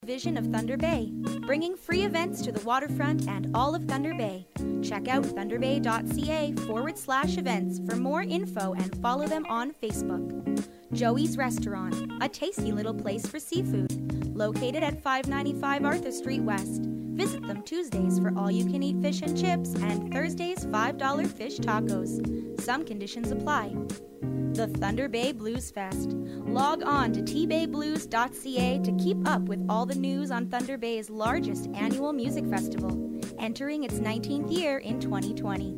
Division of Thunder Bay, bringing free events to the waterfront and all of Thunder Bay. Check out thunderbay.ca/events for more info and follow them on Facebook. Joey's Restaurant, a tasty little place for seafood, located at 595 Arthur Street West. Visit them Tuesdays for all-you-can-eat fish and chips and Thursdays $5 fish tacos. Some conditions apply. The Thunder Bay Blues Fest. Log on to tbayblues.ca to keep up with all the news on Thunder Bay's largest annual music festival, entering its 19th year in 2020.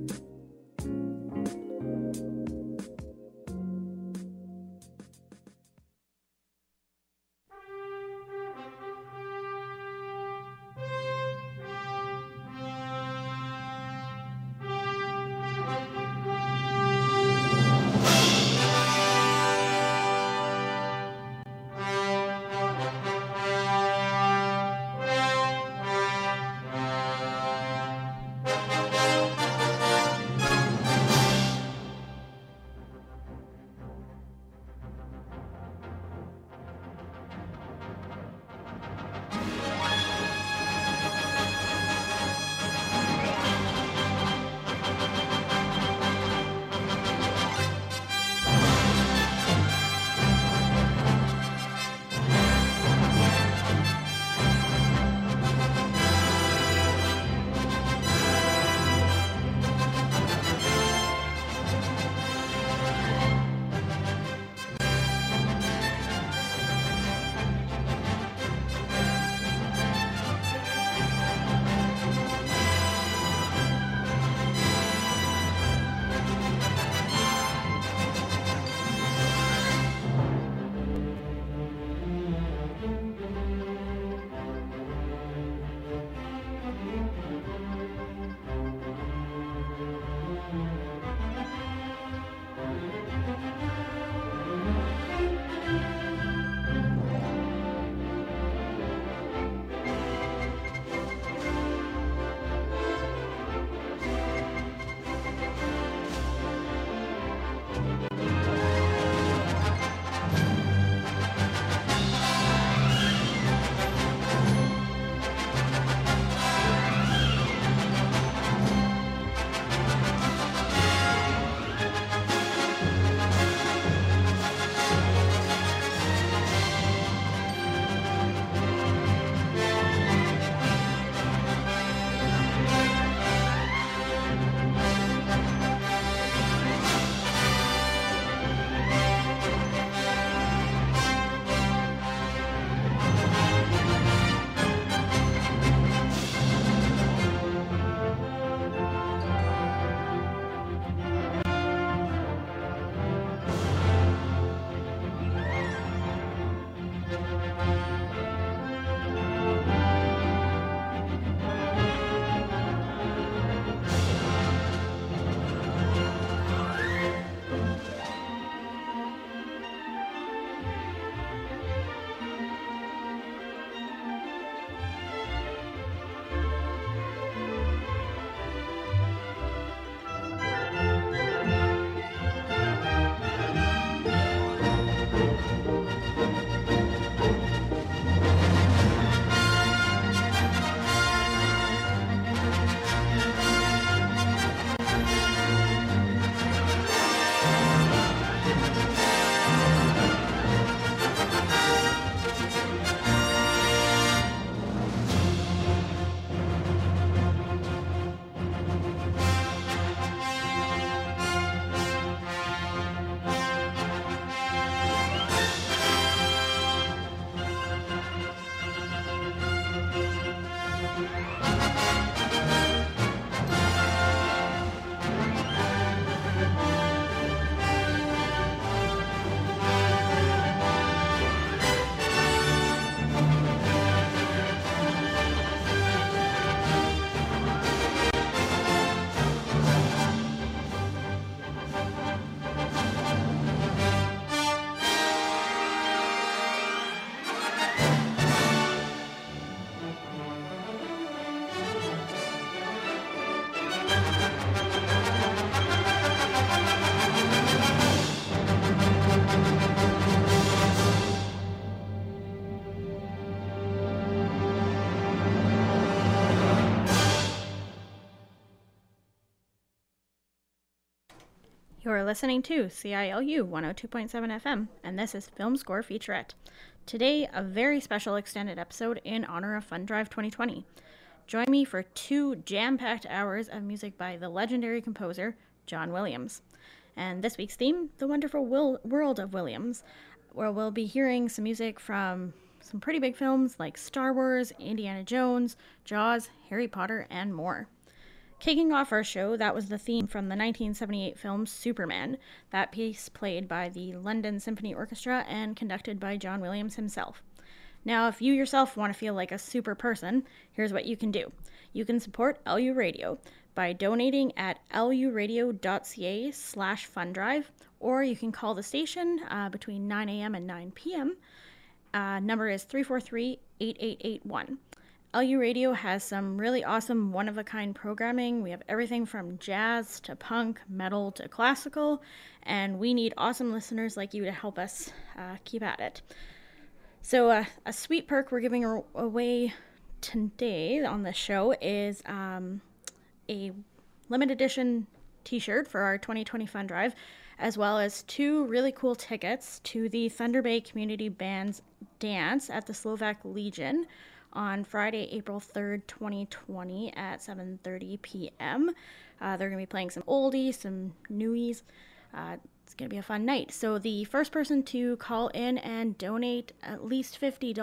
You're listening to CILU 102.7 FM, and this is Film Score Featurette. Today, a very special extended episode in honor of Fun Drive 2020. Join me for 2 jam-packed hours of music by the legendary composer, John Williams. And this week's theme, the wonderful world of Williams, where we'll be hearing some music from some pretty big films like Star Wars, Indiana Jones, Jaws, Harry Potter, and more. Kicking off our show, that was the theme from the 1978 film Superman, that piece played by the London Symphony Orchestra and conducted by John Williams himself. Now, if you yourself want to feel like a super person, here's what you can do. You can support LU Radio by donating at luradio.ca/fundrive, or you can call the station between 9 a.m. and 9 p.m. Number is 343-8881. LU Radio has some really awesome one-of-a-kind programming. We have everything from jazz to punk, metal to classical, and we need awesome listeners like you to help us keep at it. So a sweet perk we're giving away today on the show is a limited edition t-shirt for our 2020 Fun Drive, as well as 2 really cool tickets to the Thunder Bay Community Band's dance at the Slovak Legion on Friday, April 3rd, 2020 at 7:30 p.m. They're going to be playing some oldies, some newies. It's going to be a fun night. So the first person to call in and donate at least $50,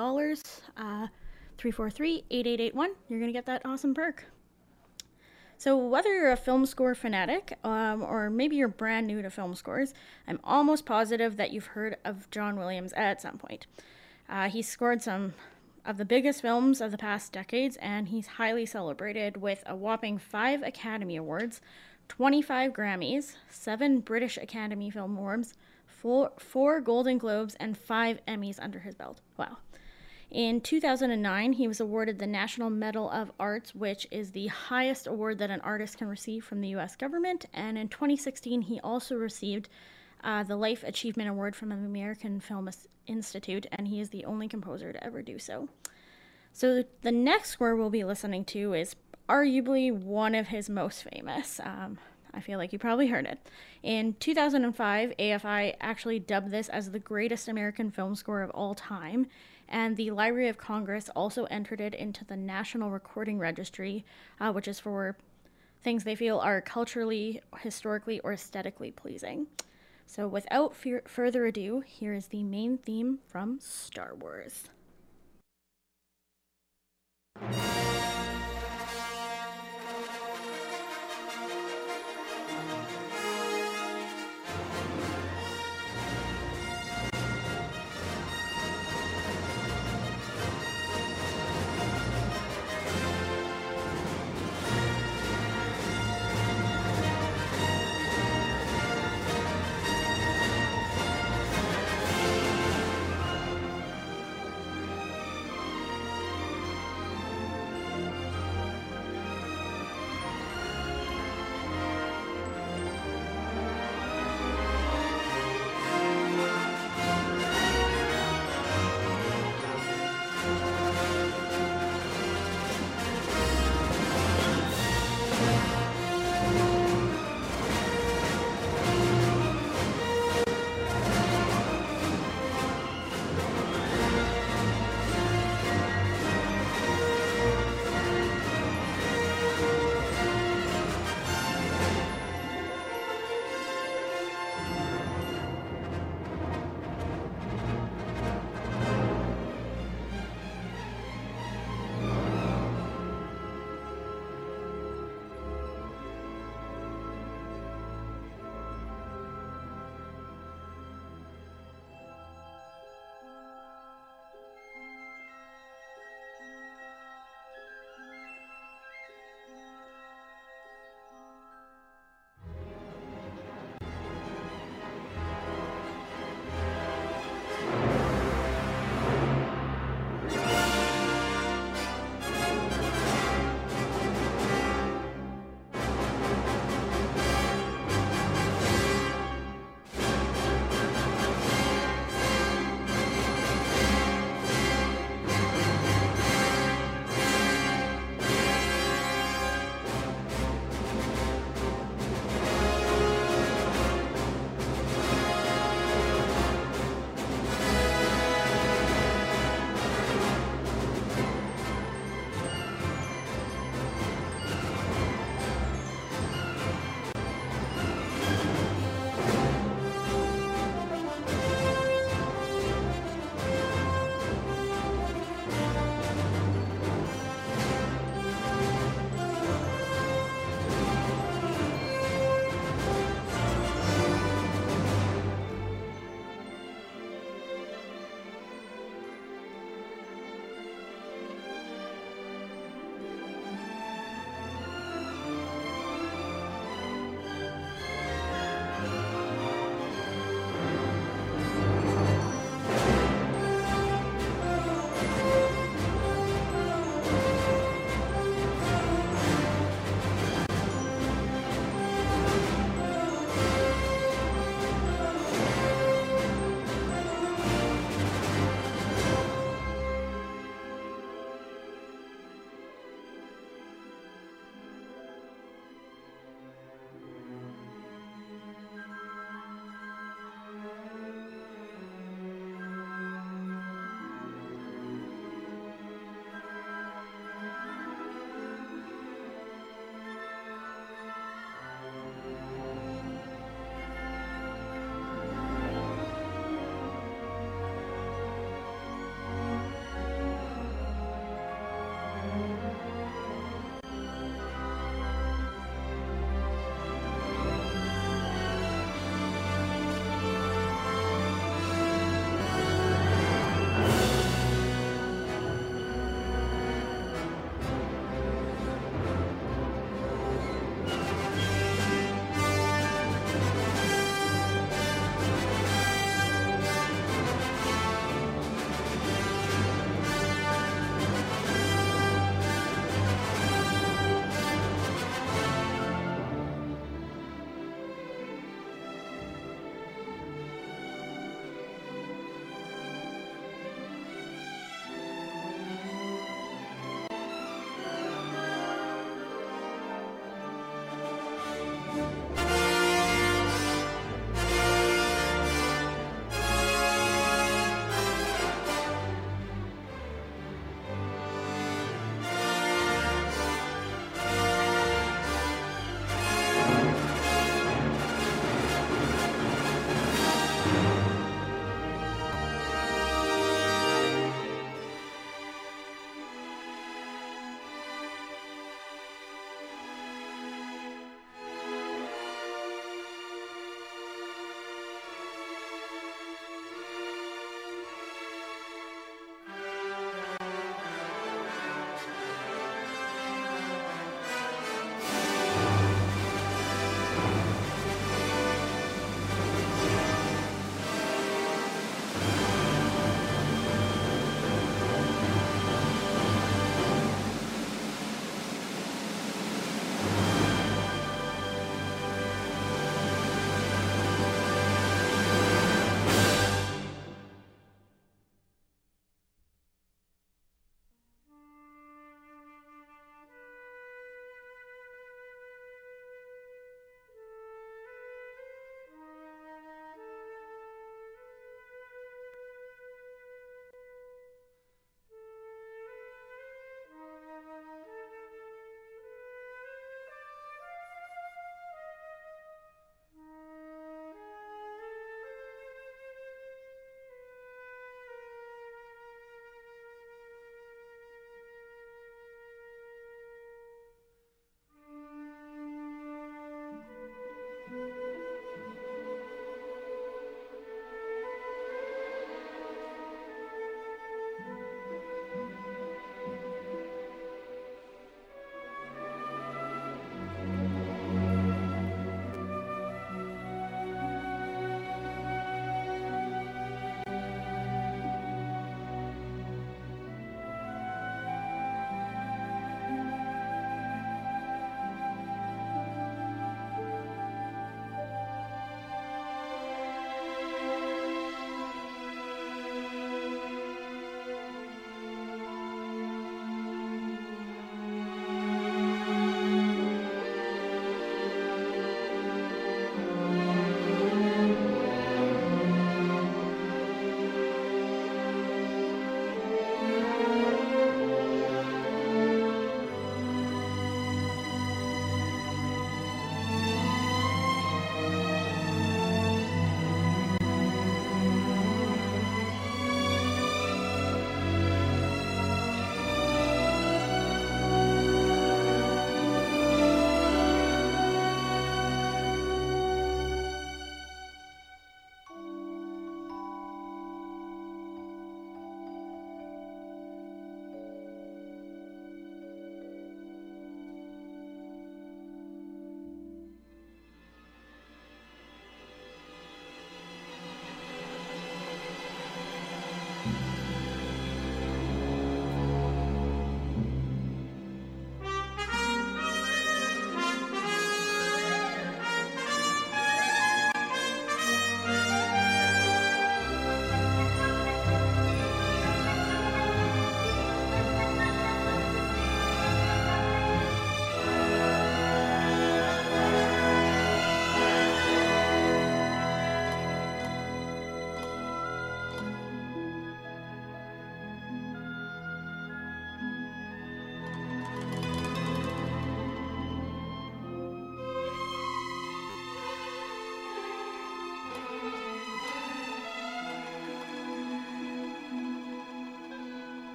343-8881, you're going to get that awesome perk. So whether you're a film score fanatic or maybe you're brand new to film scores, I'm almost positive that you've heard of John Williams at some point. He scored some of the biggest films of the past decades, and he's highly celebrated with a whopping 5 Academy Awards, 25 Grammys, 7 British Academy Film Awards, 4 Golden Globes, and 5 Emmys under his belt. Wow. In 2009, he was awarded the National Medal of Arts, which is the highest award that an artist can receive from the U.S. government, and in 2016, he also received the Life Achievement Award from the American Film Institute, and he is the only composer to ever do so. So the next score we'll be listening to is arguably one of his most famous. I feel like you probably heard it. In 2005, AFI actually dubbed this as the greatest American film score of all time, and the Library of Congress also entered it into the National Recording Registry, which is for things they feel are culturally, historically, or aesthetically pleasing. So without further ado, here is the main theme from Star Wars.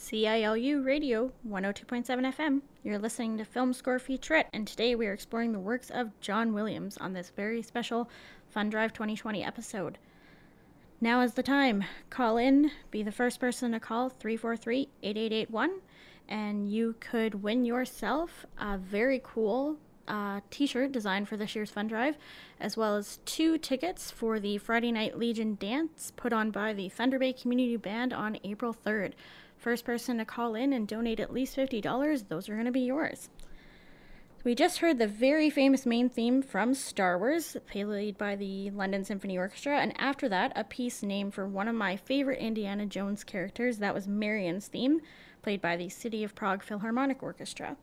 CILU Radio 102.7 FM. You're listening to Film Score Featurette, and today we are exploring the works of John Williams on this very special Fun Drive 2020 episode. Now is the time. Call in, be the first person to call 343-8881, and you could win yourself a very cool t-shirt designed for this year's Fun Drive, as well as 2 tickets for the Friday Night Legion dance put on by the Thunder Bay Community Band on April 3rd. First person to call in and donate at least $50, those are going to be yours. We just heard the very famous main theme from Star Wars, played by the London Symphony Orchestra, and after that, a piece named for one of my favorite Indiana Jones characters. That was Marion's theme, played by the City of Prague Philharmonic Orchestra.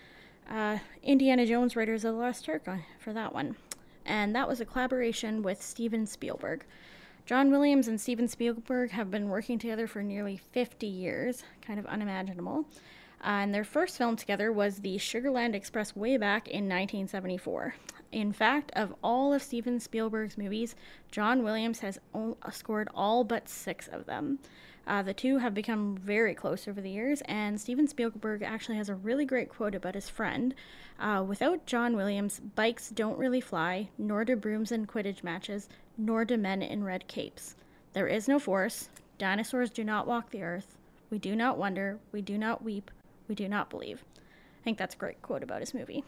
Indiana Jones Raiders of the Lost Ark for that one. And that was a collaboration with Steven Spielberg. John Williams and Steven Spielberg have been working together for nearly 50 years, kind of unimaginable. And their first film together was the Sugarland Express way back in 1974. In fact, of all of Steven Spielberg's movies, John Williams has scored all but 6 of them. The two have become very close over the years, and Steven Spielberg actually has a really great quote about his friend. Without John Williams, bikes don't really fly, nor do brooms in Quidditch matches, nor do men in red capes. There is no force. Dinosaurs do not walk the earth. We do not wonder. We do not weep. We do not believe. I think that's a great quote about his movie.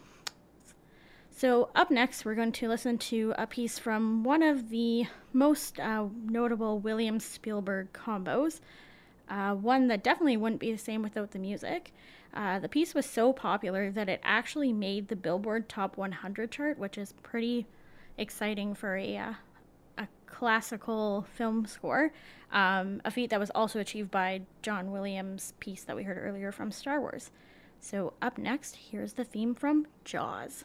So up next, we're going to listen to a piece from one of the most notable Williams-Spielberg combos, one that definitely wouldn't be the same without the music. The piece was so popular that it actually made the Billboard Top 100 chart, which is pretty exciting for a classical film score, a feat that was also achieved by John Williams' piece that we heard earlier from Star Wars. So up next, here's the theme from Jaws.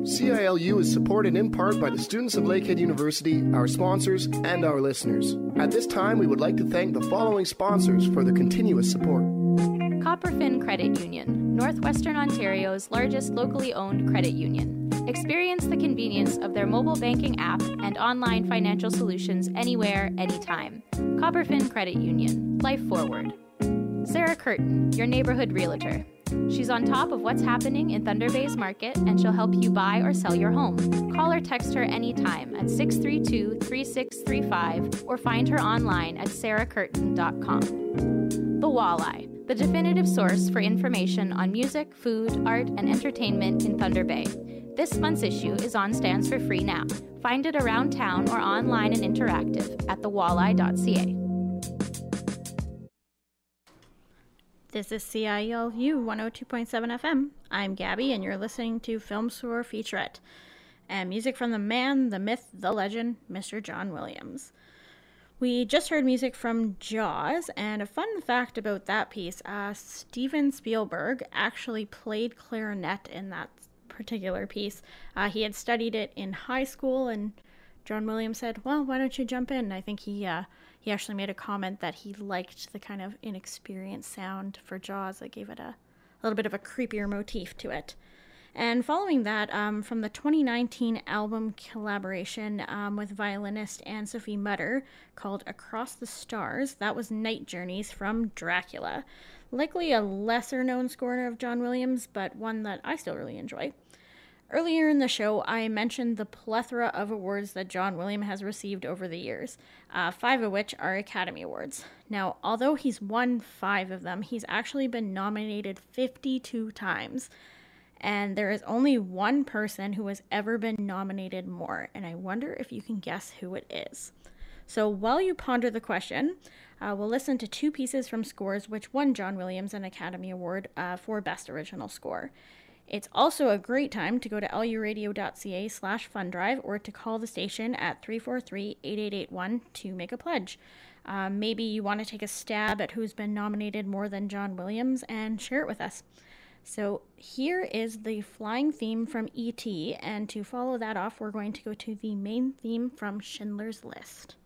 CILU is supported in part by the students of Lakehead University, our sponsors, and our listeners. At this time, we would like to thank the following sponsors for their continuous support. Copperfin Credit Union, Northwestern Ontario's largest locally owned credit union. Experience the convenience of their mobile banking app and online financial solutions anywhere, anytime. Copperfin Credit Union, life forward. Sarah Curtin, your neighborhood realtor. She's on top of what's happening in Thunder Bay's market, and she'll help you buy or sell your home. Call or text her anytime at 632-3635 or find her online at sarahcurtin.com. The Walleye, the definitive source for information on music, food, art, and entertainment in Thunder Bay. This month's issue is on stands for free now. Find it around town or online and interactive at thewalleye.ca. This is CILU 102.7 FM. I'm Gabby, and you're listening to Film Score Featurette, and music from the man, the myth, the legend, Mr. John Williams. We just heard music from Jaws, and a fun fact about that piece, Steven Spielberg actually played clarinet in that particular piece. He had studied it in high school, and John Williams said, well, why don't you jump in? I think he actually made a comment that he liked the kind of inexperienced sound for Jaws that gave it a little bit of a creepier motif to it. And following that, from the 2019 album collaboration with violinist Anne-Sophie Mutter called Across the Stars, that was Night Journeys from Dracula. Likely a lesser-known score of John Williams, but one that I still really enjoy. Earlier in the show, I mentioned the plethora of awards that John Williams has received over the years, 5 of which are Academy Awards. Now, although he's won 5 of them, he's actually been nominated 52 times. And there is only one person who has ever been nominated more, and I wonder if you can guess who it is. So while you ponder the question, we'll listen to 2 pieces from scores which won John Williams an Academy Award for Best Original Score. It's also a great time to go to luradio.ca/fundrive or to call the station at 343-8881 to make a pledge. Maybe you want to take a stab at who's been nominated more than John Williams and share it with us. So here is the flying theme from E.T., and to follow that off, we're going to go to the main theme from Schindler's List.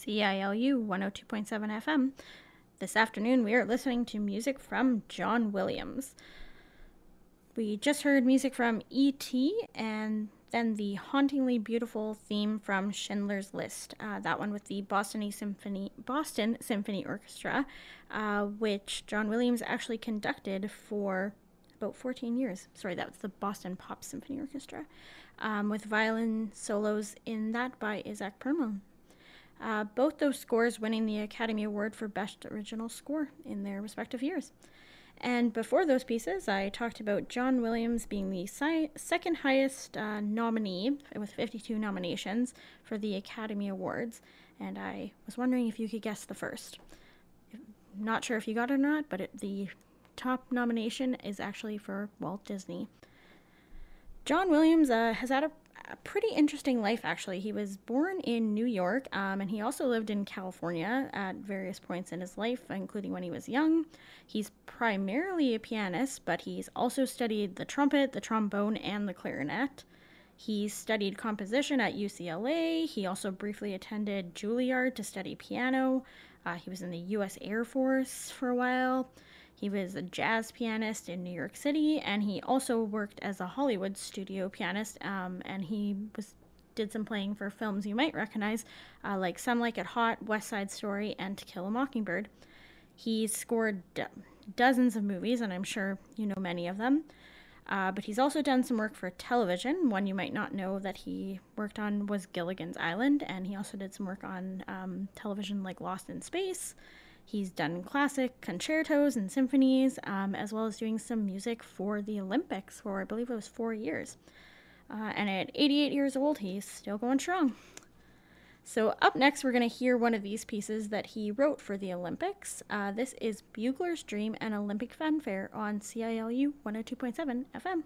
CILU 102.7 FM. This afternoon we are listening to music from John Williams. We just heard music from E.T. and then the hauntingly beautiful theme from Schindler's List, that one with the Boston Symphony Orchestra, which John Williams actually conducted for about 14 years. Sorry, that was the Boston Pop Symphony Orchestra, with violin solos in that by Isaac Perlman. Both those scores winning the Academy Award for Best Original Score in their respective years. And before those pieces, I talked about John Williams being the second highest nominee with 52 nominations for the Academy Awards. And I was wondering if you could guess the first. Not sure if you got it or not, but the top nomination is actually for Walt Disney. John Williams has had a pretty interesting life, actually. He was born in New York, and he also lived in California at various points in his life, including when he was young. He's primarily a pianist, but he's also studied the trumpet, the trombone, and the clarinet. He studied composition at UCLA. He also briefly attended Juilliard to study piano. He was in the U.S. Air Force for a while. He was a jazz pianist in New York City, and he also worked as a Hollywood studio pianist, and he did some playing for films you might recognize, like Some Like It Hot, West Side Story, and To Kill a Mockingbird. He's scored dozens of movies, and I'm sure you know many of them, but he's also done some work for television. One you might not know that he worked on was Gilligan's Island, and he also did some work on television like Lost in Space. He's done classic concertos and symphonies, as well as doing some music for the Olympics for, I believe it was 4 years. And at 88 years old, he's still going strong. So up next, we're going to hear one of these pieces that he wrote for the Olympics. This is Bugler's Dream and Olympic Fanfare on CILU 102.7 FM.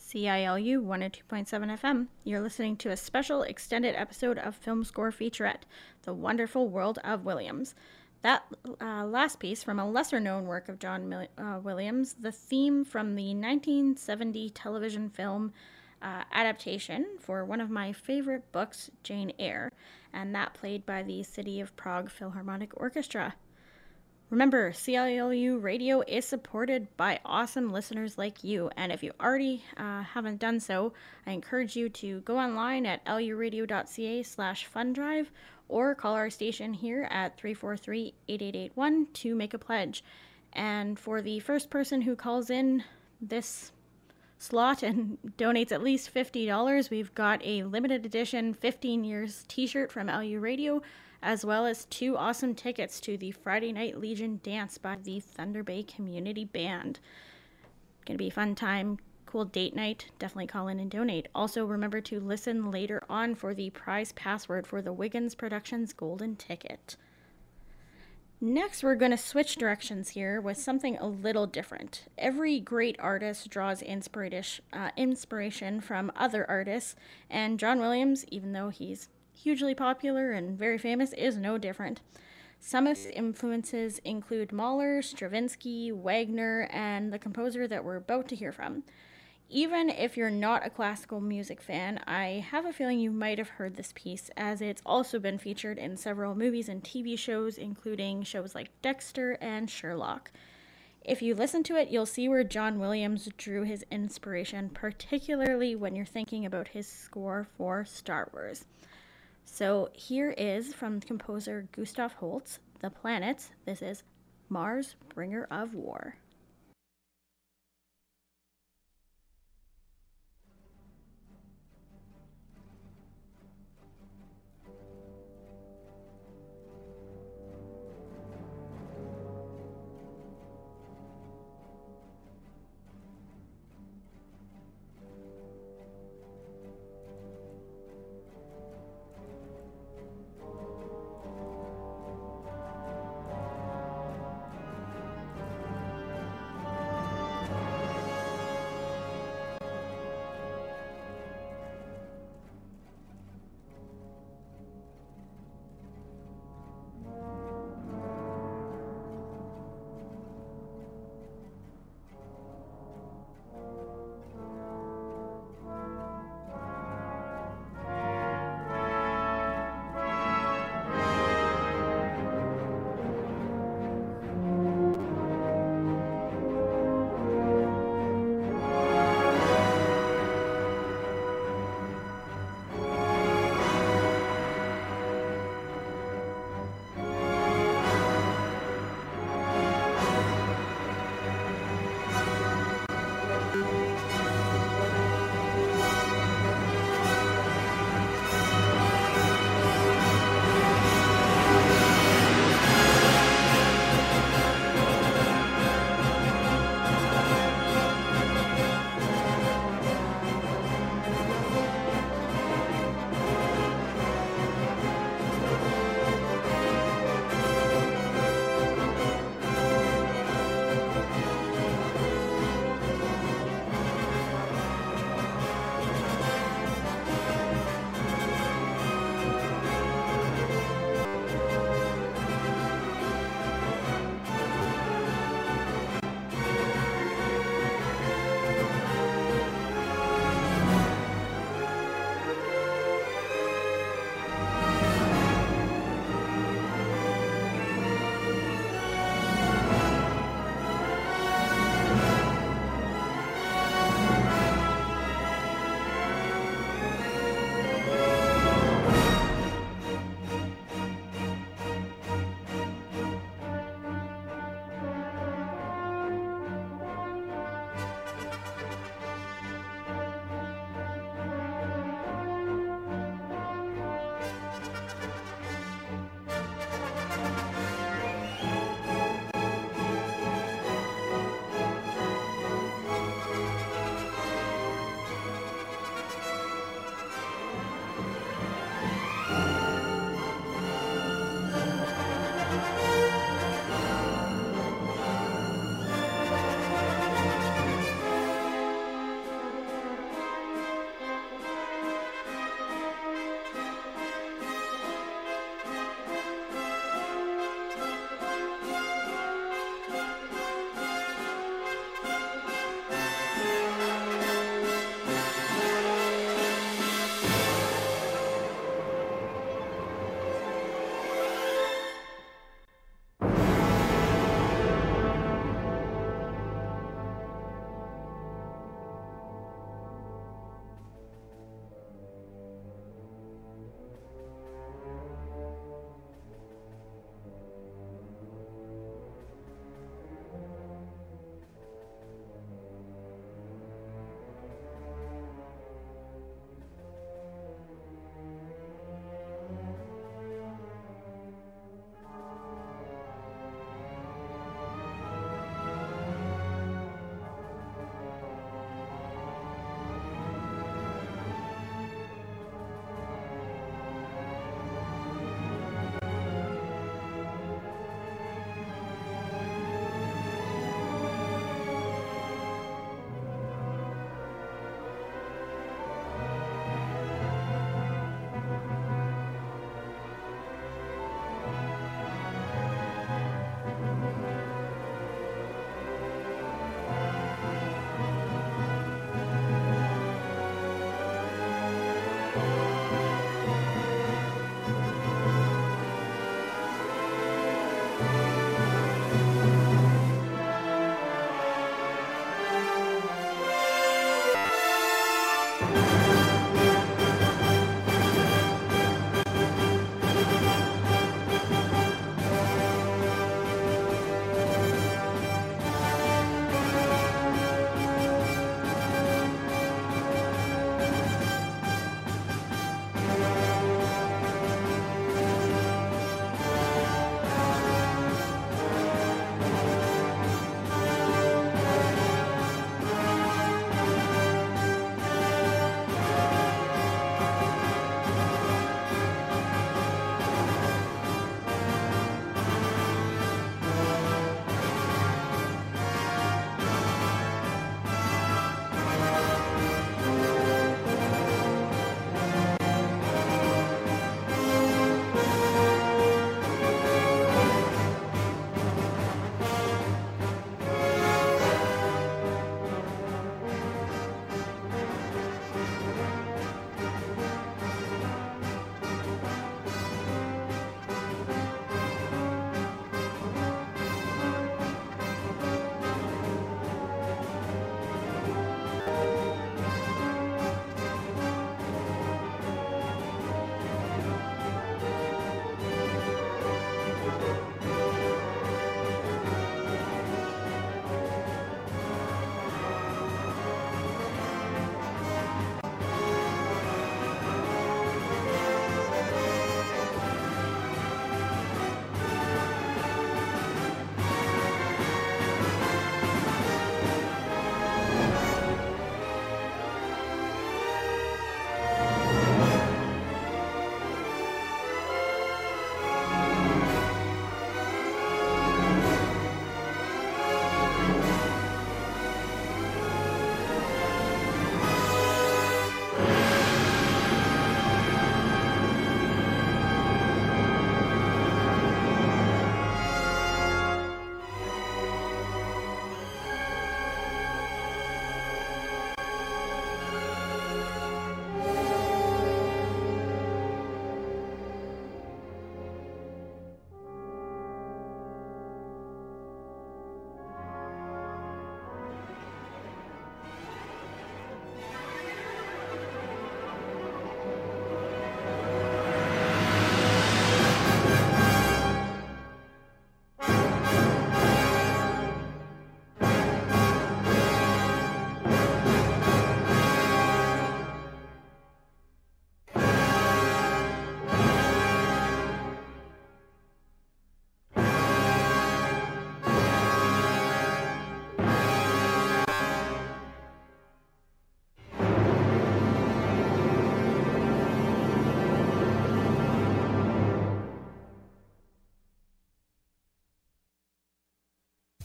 CILU 102.7 FM. You're listening to a special extended episode of Film Score Featurette, The Wonderful World of Williams. That last piece from a lesser-known work of John Williams, the theme from the 1970 television film adaptation for one of my favorite books, Jane Eyre, and that played by the City of Prague Philharmonic Orchestra. Remember, CILU Radio is supported by awesome listeners like you, and if you already haven't done so, I encourage you to go online at luradio.ca/fundrive or call our station here at 343-8881 to make a pledge. And for the first person who calls in this slot and donates at least $50, we've got a limited edition 15 years t-shirt from LU Radio, as well as 2 awesome tickets to the Friday Night Legion dance by the Thunder Bay Community Band. Gonna be a fun time, cool date night. Definitely call in and donate. Also, remember to listen later on for the prize password for the Wiggins Productions Golden Ticket. Next, we're going to switch directions here with something a little different. Every great artist draws inspiration from other artists, and John Williams, even though he's hugely popular and very famous, is no different. Some of his influences include Mahler, Stravinsky, Wagner, and the composer that we're about to hear from. Even if you're not a classical music fan, I have a feeling you might have heard this piece, as it's also been featured in several movies and TV shows, including shows like Dexter and Sherlock. If you listen to it, you'll see where John Williams drew his inspiration, particularly when you're thinking about his score for Star Wars. So here is, from composer Gustav Holst, The Planets. This is Mars, Bringer of War.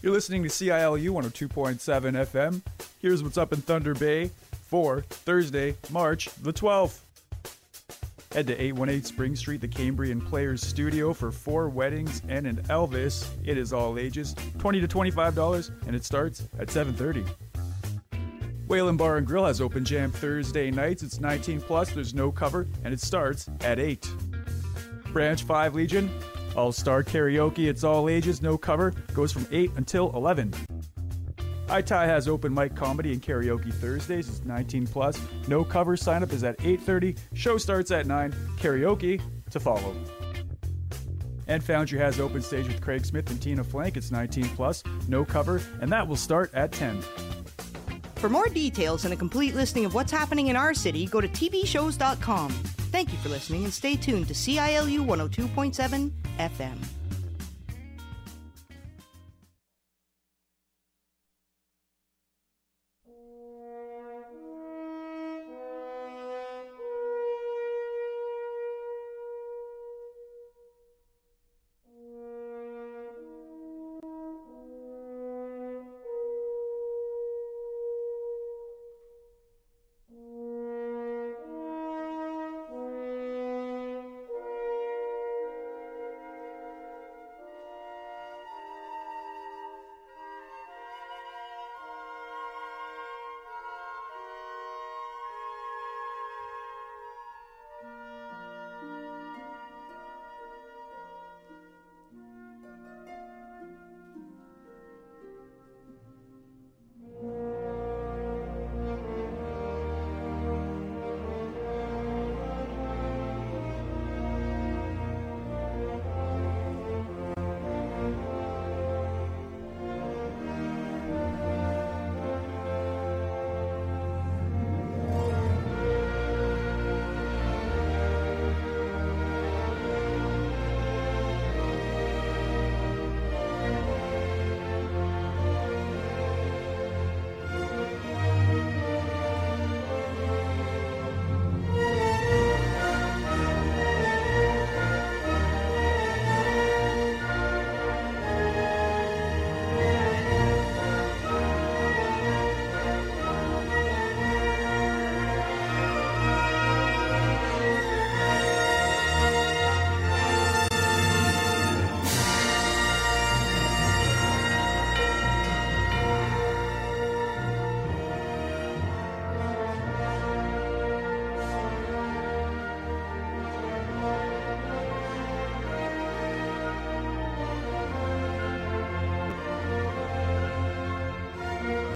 You're listening to CILU 102.7 FM. Here's what's up in Thunder Bay for Thursday, March the 12th. Head to 818 Spring Street, the Cambrian Players Studio for 4 weddings and an Elvis. It is all ages, $20 to $25, and it starts at 7:30. Whalen Bar and Grill has open jam Thursday nights. It's 19 plus, there's no cover, and it starts at 8. Branch 5 Legion, All-Star Karaoke, it's all ages, no cover, goes from 8 until 11. Itai has open mic comedy and karaoke Thursdays, it's 19 plus, no cover, sign up is at 8:30, show starts at 9, karaoke to follow. And Foundry has open stage with Craig Smith and Tina Flank, it's 19 plus, no cover, and that will start at 10. For more details and a complete listing of what's happening in our city, go to tvshows.com. Thank you for listening and stay tuned to CILU 102.7 FM.